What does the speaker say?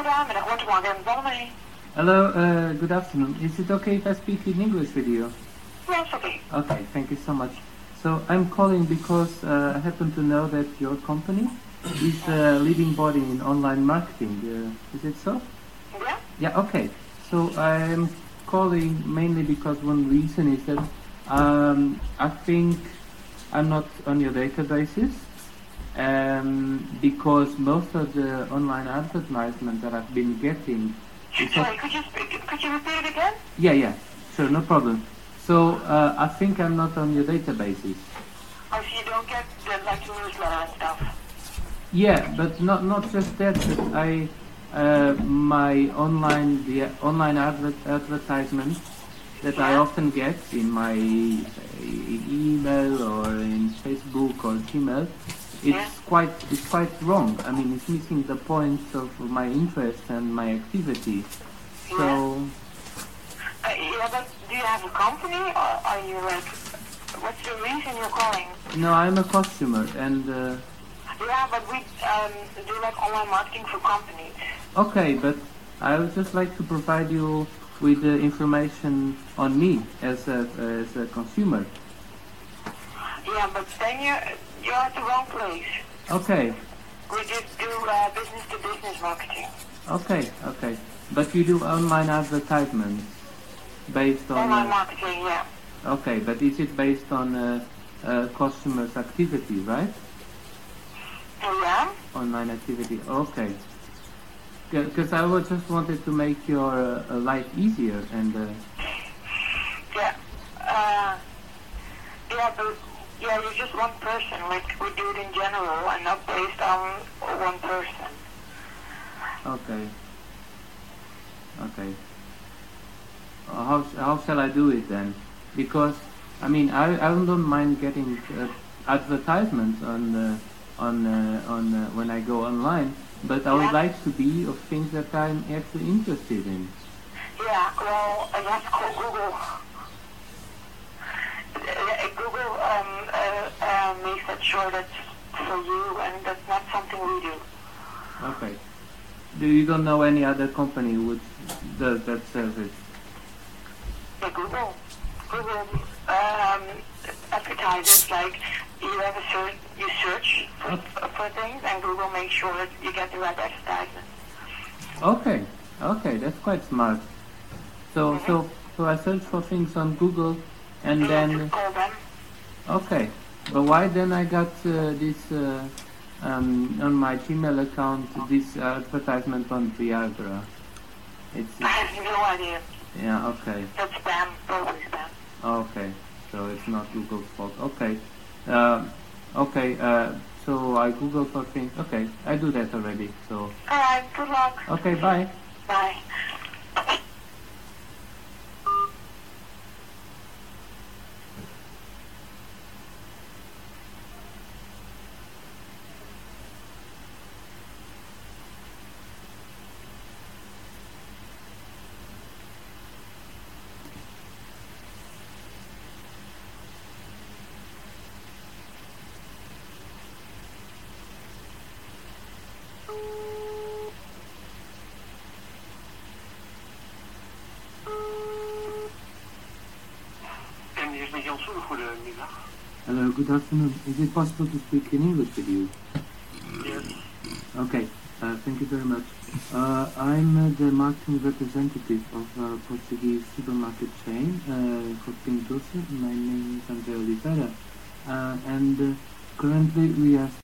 Goedemiddag, Watermark and Bellamy. Hello, good afternoon. Is it okay if I speak in English with you? Yes, okay. Okay, thank you so much. So I'm calling because I happen to know that your company is a leading body in online marketing. Is it so? Yeah? Yeah, okay. So I'm calling mainly because one reason is that I think I'm not on your databases because most of the online advertisement that I've been getting is Sorry, could you repeat it again? yeah, sure, no problem. So I think I'm not on your databases. Oh, so you don't get the newsletter and stuff? Yeah, but not just that. But my online advertisements that I often get in my email or in Facebook or Gmail, it's quite wrong. I mean, it's missing the point of my interest and my activity. So. Yeah, but do you have a company or are you like, what's the reason you're calling? No, I'm a customer and. Yeah, but we do like online marketing for companies. Okay, but I would just like to provide you with information on me as a consumer. Yeah, but then you're at the wrong place. Okay. We just do business-to-business marketing. Okay. But you do online advertisements based on... Online marketing, yeah. Okay, but is it based on customers' activity, right? Yeah? Online activity, okay. Because I just wanted to make your life easier and... Yeah. You're just one person. Like, we do it in general and not based on one person. Okay. How shall I do it then? Because I mean I don't mind getting advertisements on when I go online, but I would like to be of things that I'm actually interested in. Yeah, well, you have to call Google. Google makes that sure that's for you, and that's not something we do. Okay. You don't know any other company which does that service? Yeah, Google advertises, like you have you search for things, and Google makes sure that you get the right advertisement. Okay, that's quite smart. So I search for things on Google, and then call them. Okay, but why then I got this on my Gmail account, this advertisement on Viagra? I have no idea. Yeah, okay. That's spam, totally spam. Okay, so it's not Google's fault. Okay, so I Google for things. Okay, I do that already. So. Alright, good luck. Okay, bye. Bye. Hello, good afternoon. Is it possible to speak in English with you? Yes. Okay, thank you very much. I'm the marketing representative of a Portuguese supermarket chain for Pintuça. My name is André Oliveira, and currently we are